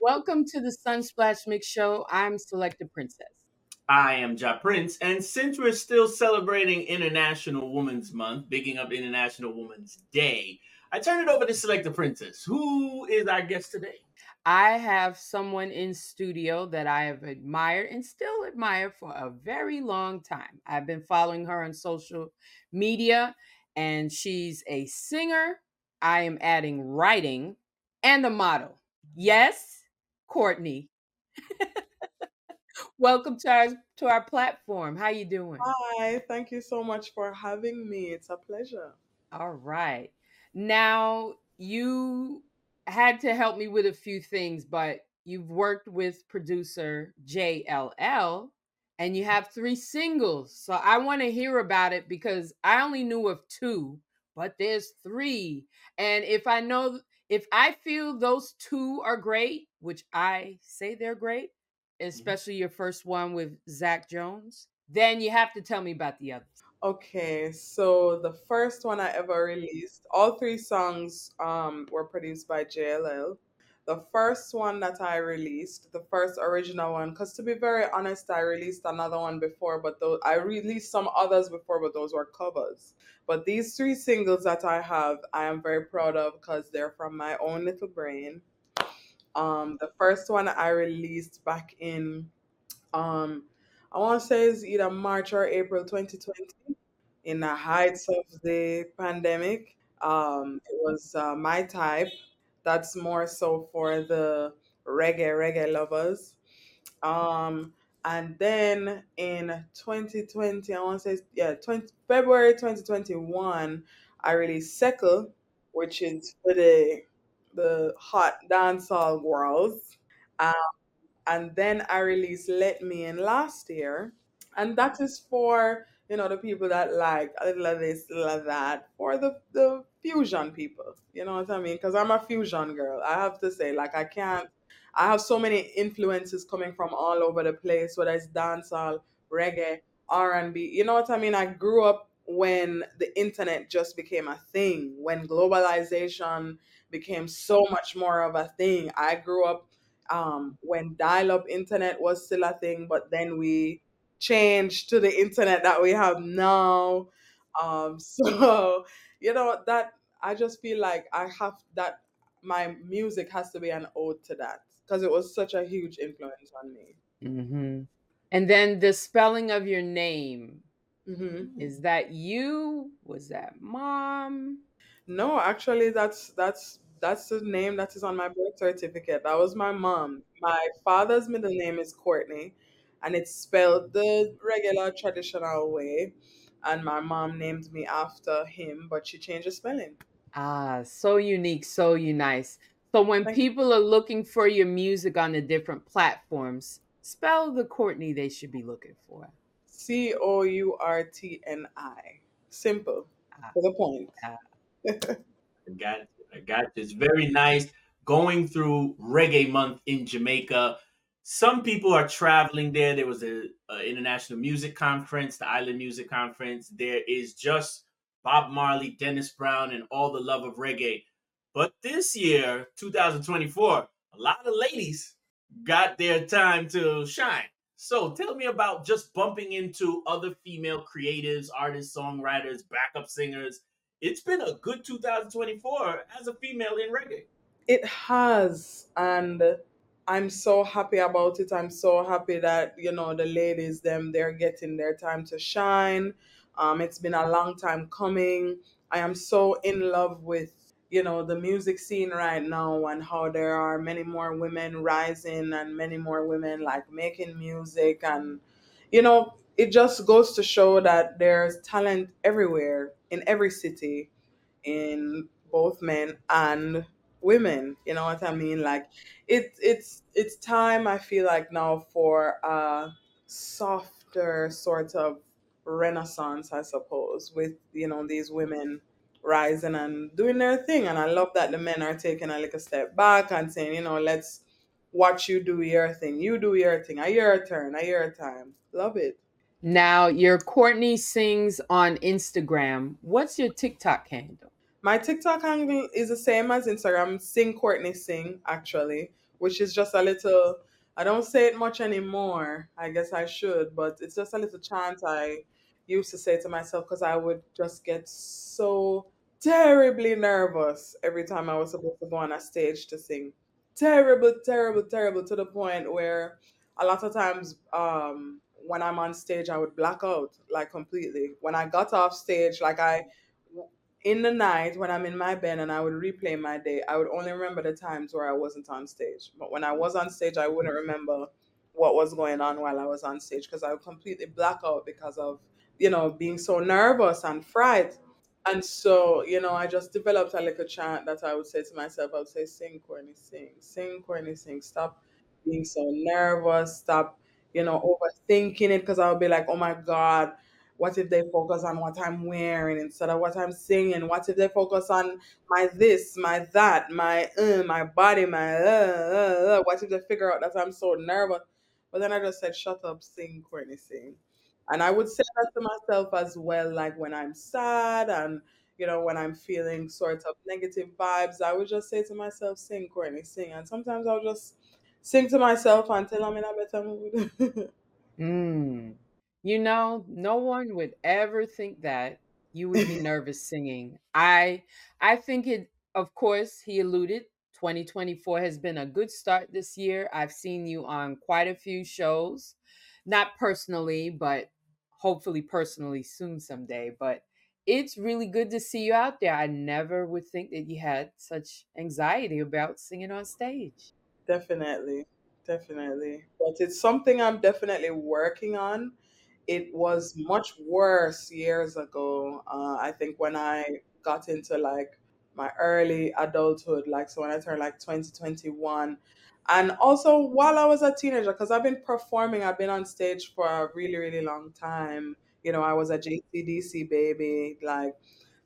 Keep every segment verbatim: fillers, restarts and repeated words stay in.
Welcome to the Sunsplash Mix Show. I'm Selected Princess. I am Ja Prince, and since we're still celebrating International Women's Month, bigging up International Women's Day, I turn it over to Select the Princess. Who is our guest today? I have someone in studio that I have admired and still admire for a very long time. I've been following her on social media, and she's a singer. I am adding writing and a model. Yes, Courtney. Welcome to our to our platform. How you doing? Hi, thank you so much for having me. It's a pleasure. All right. Now, you had to help me with a few things, but you've worked with producer J L L and you have three singles. So I want to hear about it because I only knew of two, but there's three. And if I know, if I feel those two are great, which I say they're great, Mhm. especially your first one with Zach Jones, then you have to tell me about the others. Okay, so the first one I ever released, all three songs um, were produced by J L L. The first one that I released, the first original one, because to be very honest, I released another one before, but those, I released some others before, but those were covers. But these three singles that I have, I am very proud of because they're from my own little brain. Um, the first one I released back in um, I want to say it's either March or April twenty twenty in the heights of the pandemic. Um, it was uh, My Type. That's more so for the reggae, reggae lovers. Um, and then in twenty twenty, I want to say, yeah, twenty, February twenty twenty-one, I released Seckle, which is for the, the hot dancehall girls. Um, and then I released Let Me In last year, and that is for you know the people that like a little of this, a little of that, for the the fusion people. You know what I mean? Because I'm a fusion girl. I have to say, like I can't. I have so many influences coming from all over the place, whether it's dancehall, reggae, R and B. You know what I mean? I grew up when the internet just became a thing, when globalization became so much more of a thing. I grew up um, when dial-up internet was still a thing, but then we changed to the internet that we have now. Um, so you know that I just feel like I have that my music has to be an ode to that because it was such a huge influence on me. Hmm. And then the spelling of your name. Hmm. Is that you? Was that mom? No, actually, that's that's that's the name that is on my birth certificate. That was my mom. My father's middle name is Courtney, and it's spelled the regular traditional way. And my mom named me after him, but she changed the spelling. Ah, so unique, so you nice. So when Thank you. people are looking for your music on the different platforms, spell the Courtney they should be looking for. C O U R T N I. Simple. Ah, To the point. ah. I got you. I got you. It's very nice going through Reggae Month in Jamaica. Some people are traveling there. There was a, a international music conference, the Island Music Conference. There is just Bob Marley, Dennis Brown, and all the love of reggae. But this year, twenty twenty-four, a lot of ladies got their time to shine. So tell me about just bumping into other female creatives, artists, songwriters, backup singers. It's been a good two thousand twenty-four as a female in reggae. It has, and I'm so happy about it. I'm so happy that you know the ladies, them, they're getting their time to shine. Um, it's been a long time coming. I am so in love with you know the music scene right now and how there are many more women rising and many more women like making music and you know it just goes to show that there's talent everywhere in every city in both men and women. You know what I mean? Like it it's it's time I feel like now for a softer sort of renaissance, I suppose, with you know these women rising and doing their thing. And I love that the men are taking a little step back and saying, you know, let's watch you do your thing. You do your thing. A your turn, a your time. Love it. Now, your Courtney sings on Instagram. What's your TikTok handle? My TikTok handle is the same as Instagram, Sing Courtney Sing, actually, which is just a little, I don't say it much anymore. I guess I should, but it's just a little chant I used to say to myself because I would just get so terribly nervous every time I was supposed to go on a stage to sing. Terrible, terrible, terrible to the point where a lot of times um, when I'm on stage, I would black out like completely. When I got off stage, like I, in the night when I'm in my bed and I would replay my day, I would only remember the times where I wasn't on stage. But when I was on stage, I wouldn't remember what was going on while I was on stage because I would completely black out because of, you know, being so nervous and fright. And so, you know, I just developed a little chant that I would say to myself. I would say, sing, Courtney, sing, sing, Courtney, sing. Stop being so nervous. Stop, you know, overthinking it because I would be like, oh my God, what if they focus on what I'm wearing instead of what I'm singing? What if they focus on my this, my that, my uh, my body, my uh, uh, uh. What if they figure out that I'm so nervous? But then I just said, shut up, sing, Courtney, sing. And I would say that to myself as well, like when I'm sad and, you know, when I'm feeling sort of negative vibes, I would just say to myself, sing, Courtney, sing. And sometimes I'll just sing to myself until I'm in a better mood. Mm. You know, no one would ever think that you would be nervous singing. I I think it, of course, he alluded twenty twenty-four has been a good start this year. I've seen you on quite a few shows. Not personally, but hopefully personally soon someday, but it's really good to see you out there. I never would think that you had such anxiety about singing on stage. Definitely, definitely. But it's something I'm definitely working on. It was much worse years ago. Uh, I think when I got into like my early adulthood, like so when I turned like twenty twenty-one. And also while I was a teenager, because I've been performing, I've been on stage for a really, really long time. You know, I was a J C D C baby. Like,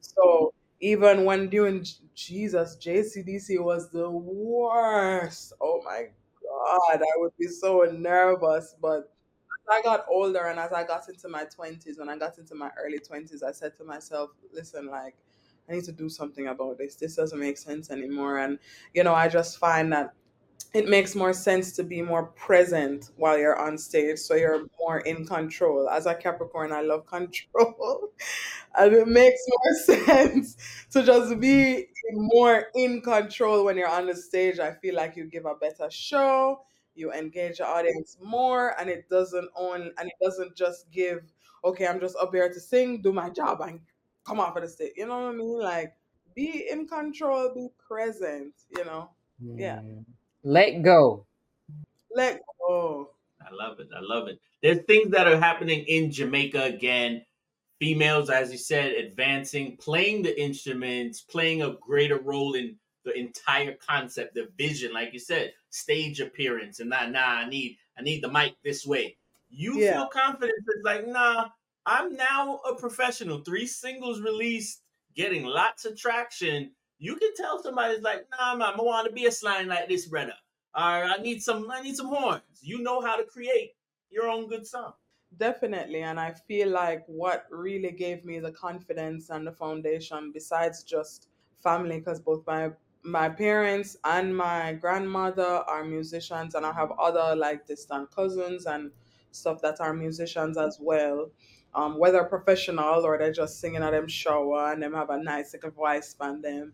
so even when doing J- Jesus, J C D C was the worst. Oh my God, I would be so nervous. But as I got older and as I got into my twenties, when I got into my early twenties, I said to myself, listen, like, I need to do something about this. This doesn't make sense anymore. And, you know, I just find that it makes more sense to be more present while you're on stage so you're more in control. As a Capricorn, I love control. And it makes more sense to just be more in control when you're on the stage. I feel like you give a better show, you engage the audience more, and it doesn't own and it doesn't just give, okay, I'm just up here to sing, do my job, and come off of the stage. You know what I mean? Like be in control, be present, you know. Yeah. Mm. Let go. Let go. I love it. I love it. There's things that are happening in Jamaica again. Females, as you said, advancing, playing the instruments, playing a greater role in the entire concept, the vision, like you said, stage appearance, and not nah, I need I need the mic this way. You Yeah, feel confident. It's like, nah, I'm now a professional. Three singles released, getting lots of traction. You can tell somebody's like, nah, man, I want to be a slime like this, brother. Or I need some I need some horns. You know how to create your own good song. definitely. And I feel like what really gave me the confidence and the foundation, besides just family, because both my my parents and my grandmother are musicians, and I have other like distant cousins and stuff that are musicians as well. Um, whether professional or they're just singing at them shower and them have a nice little voice span them.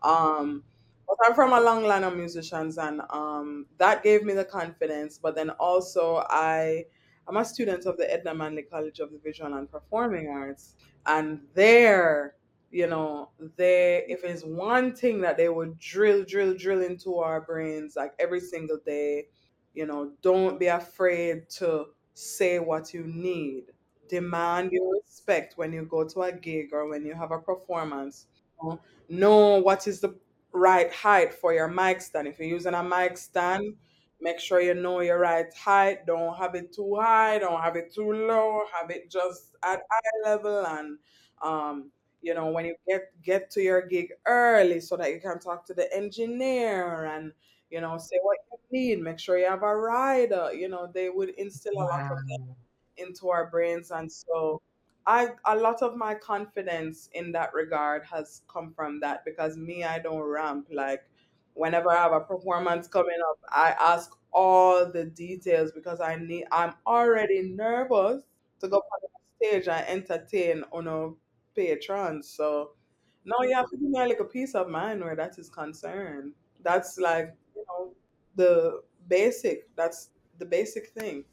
Um, but I'm from a long line of musicians, and um, that gave me the confidence. But then also I I'm a student of the Edna Manley College of the Visual and Performing Arts. And there, you know, they if it's one thing that they would drill, drill, drill into our brains like every single day, you know, don't be afraid to say what you need. Demand your respect when you go to a gig or when you have a performance. You know, know what is the right height for your mic stand. If you're using a mic stand, make sure you know your right height. Don't have it too high. Don't have it too low. Have it just at eye level. And um, you know, when you get get to your gig early, so that you can talk to the engineer and you know say what you need. Make sure you have a rider. You know, they would instill a lot of Wow. into our brains. And so I a lot of my confidence in that regard has come from that because me, I don't ramp like Whenever I have a performance coming up, I ask all the details because I need I'm already nervous to go on the stage and entertain on a patrons. So no, you have to give me like a peace of mind where that is concerned. That's like, you know, the basic. That's the basic thing.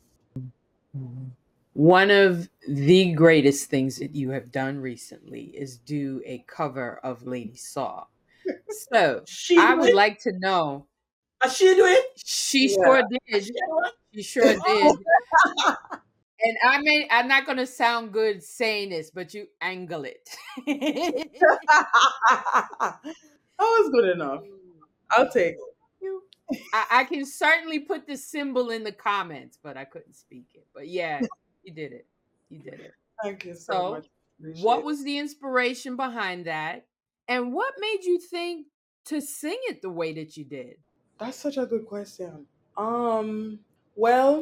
One of the greatest things that you have done recently is do a cover of Lady Saw. So She I do would it? like to know. Uh, She do it? She Yeah. sure Uh, did. She do it? She sure Oh, did. And I may I'm not gonna sound good saying this, but you angle it. That was good enough. I'll take it. You- I, I can certainly put the symbol in the comments, but I couldn't speak it. But yeah, you did it. You did it. Thank you so So, much. Appreciate what it. was the inspiration behind that? And what made you think to sing it the way that you did? That's such a good question. Um, well,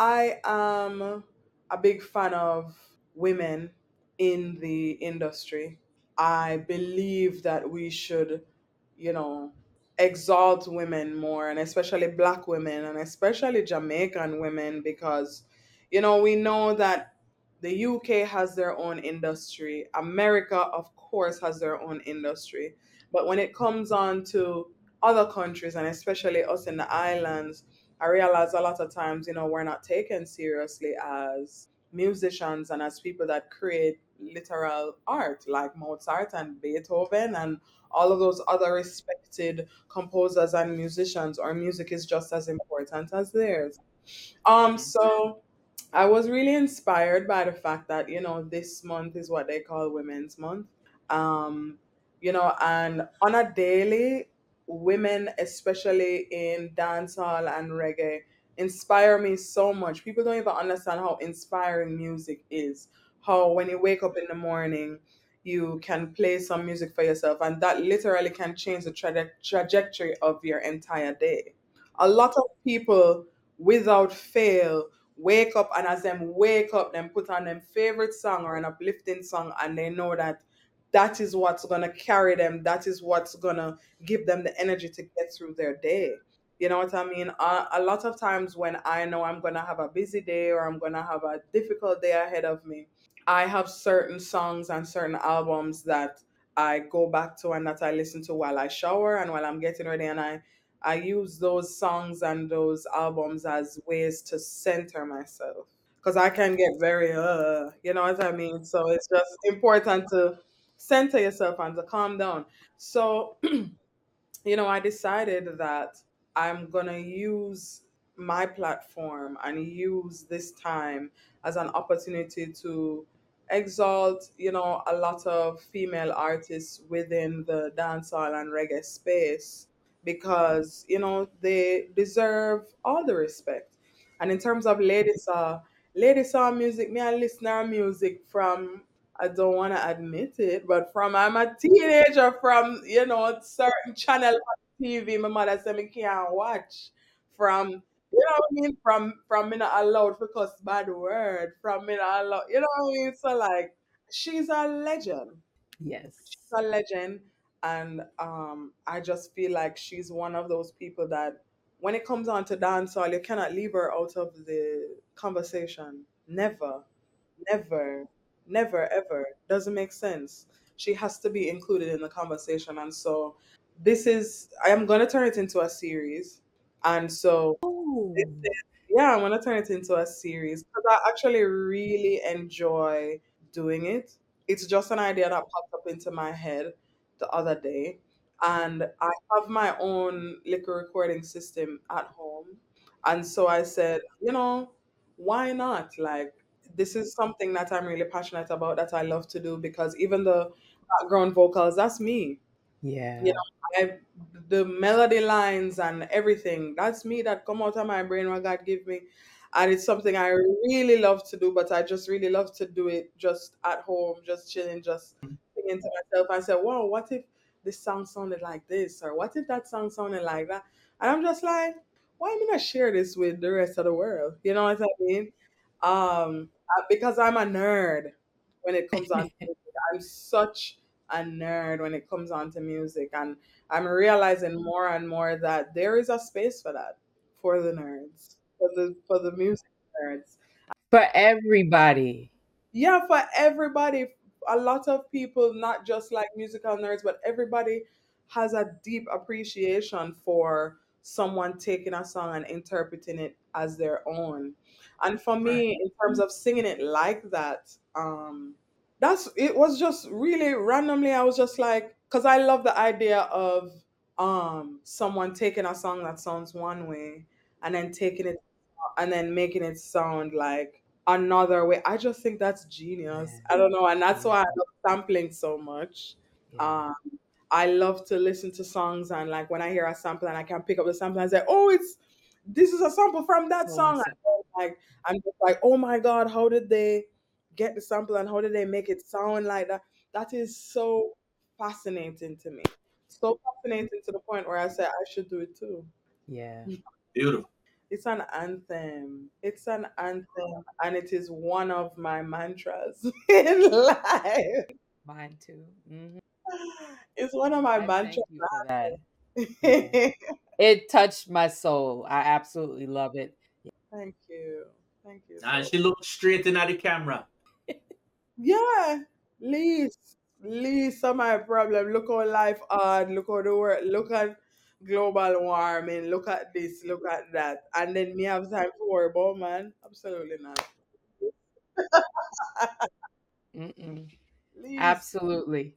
I am a big fan of women in the industry. I believe that we should, you know, exalt women more, and especially black women, and especially Jamaican women, because, you know, we know that the U K has their own industry. America, of course, has their own industry. But when it comes on to other countries, and especially us in the islands, I realize a lot of times, you know, we're not taken seriously as musicians and as people that create literal art like Mozart and Beethoven and all of those other respected composers and musicians. Our music is just as important as theirs. Um, Mhm. so I was really inspired by the fact that, you know, this month is what they call Women's Month. Um, you know, and on a daily, women, especially in dancehall and reggae, inspire me so much. People don't even understand how inspiring music is. How when you wake up in the morning, you can play some music for yourself, and that literally can change the traje- trajectory of your entire day. A lot of people, without fail, wake up, and as them wake up, them put on them favorite song or an uplifting song, and they know that that is what's gonna carry them. That is what's gonna give them the energy to get through their day. You know what I mean? A, a lot of times when I know I'm gonna have a busy day or I'm gonna have a difficult day ahead of me, I have certain songs and certain albums that I go back to and that I listen to while I shower and while I'm getting ready, and I I use those songs and those albums as ways to center myself because I can get very uh, you know what I mean. So it's just important to center yourself and to calm down. So you know, I decided that I'm gonna use my platform and use this time as an opportunity to exalt, you know, a lot of female artists within the dancehall and reggae space because, you know, they deserve all the respect. And in terms of Lady Saw, Lady Saw music, me and listener music from I don't want to admit it, but from I'm a teenager, from you know certain channel on T V, my mother said me can't watch. From you know what I mean? From from me not allowed to cuss bad word. From me not allowed, you know what I mean? So like, she's a legend. Yes. She's a legend, and um, I just feel like she's one of those people that when it comes on to dancehall, you cannot leave her out of the conversation. Never. Never, never, ever. Doesn't make sense. She has to be included in the conversation. And so this is, I am going to turn it into a series. And so, this Oh, is, yeah, I'm going to turn it into a series because I actually really enjoy doing it. It's just an idea that popped up into my head the other day. And I have my own liquor recording system at home. And so I said, you know, why not? Like, this is something that I'm really passionate about that I love to do because even the background vocals, that's me. You yeah. know, I the melody lines and everything, that's me that come out of my brain what God give me. And it's something I really love to do, but I just really love to do it just at home, just chilling, just thinking to myself. I said, wow, what if this song sounded like this? Or what if that song sounded like that? And I'm just like, why am I not share this with the rest of the world? You know what I mean? Um, uh, because I'm a nerd when it comes on to music. I'm such a nerd when it comes on to music. And I'm realizing more and more that there is a space for that, for the nerds, for the for the music nerds. For everybody. Yeah, for everybody. A lot of people, not just like musical nerds, but everybody has a deep appreciation for someone taking a song and interpreting it as their own. And for Right. me, in terms of singing it like that, um, that's it was just really randomly. I was just like, because I love the idea of um someone taking a song that sounds one way and then taking it and then making it sound like another way. I just think that's genius. Yeah. I don't know, and that's Yeah. why I love sampling so much. Yeah. Um, I love to listen to songs and like when I hear a sample and I can pick up the sample and say, "Oh, it's this is a sample from that So and song." And so. then, like I'm just like, "Oh my god, how did they get the sample and how did they make it sound like that?" That is so fascinating to me. So fascinating to the point where I say I should do it too. Yeah. Beautiful. It's an anthem. It's an anthem, and it is one of my mantras in life. Mine too. Hmm. It's one of my I thank mantras. you for that. Yeah. It touched my soul. I absolutely love it. Thank you. Thank you And so she looked straight into the camera. yeah. Least, least of my problem. Look how life hard. Look how the world. Look at global warming. Look at this. Look at that. And then me have time to worry about man. Absolutely not. Mm-mm. Least. Absolutely.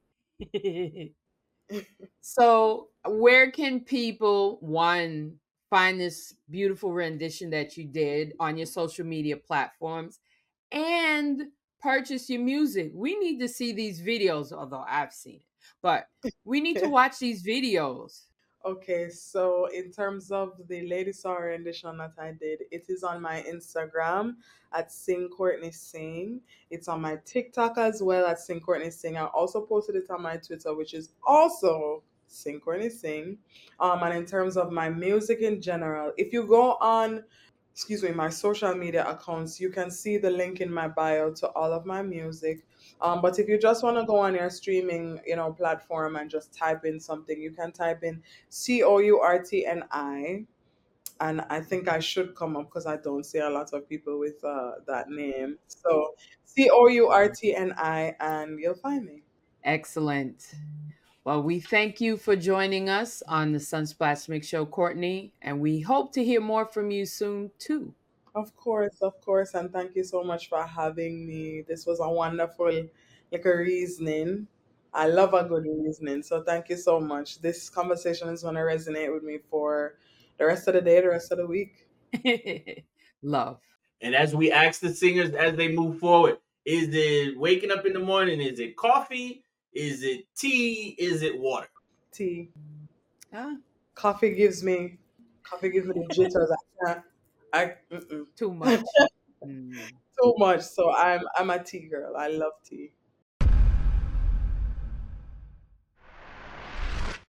So, where can people, one, find this beautiful rendition that you did on your social media platforms and purchase your music? We need to see these videos, although I've seen it, but we need to watch these videos. Okay, so in terms of the Lady Saw rendition that I did, it is on my Instagram at Sing Courtney Sing. It's on my TikTok as well at Sing Courtney Sing. I also posted it on my Twitter, which is also Sing Courtney Sing. Um, and in terms of my music in general, if you go on, excuse me, my social media accounts, you can see the link in my bio to all of my music. Um, but if you just want to go on your streaming, you know, platform and just type in something, you can type in C O U R T N I. And I think I should come up because I don't see a lot of people with uh, that name. So C O U R T N I, and you'll find me. Excellent. Well, we thank you for joining us on the Sunsplash Mix Show, Courtney, and we hope to hear more from you soon, too. Of course, of course. And thank you so much for having me. This was a wonderful, like a reasoning. I love a good reasoning. So thank you so much. This conversation is going to resonate with me for the rest of the day, the rest of the week. Love. And as we ask the singers as they move forward, is it waking up in the morning? Is it coffee? Is it tea? Is it water? Tea. Ah, Coffee gives me, coffee gives me the jitters. I can't, I, mm-mm. too much. Mm. Too much. So I'm, I'm a tea girl. I love tea.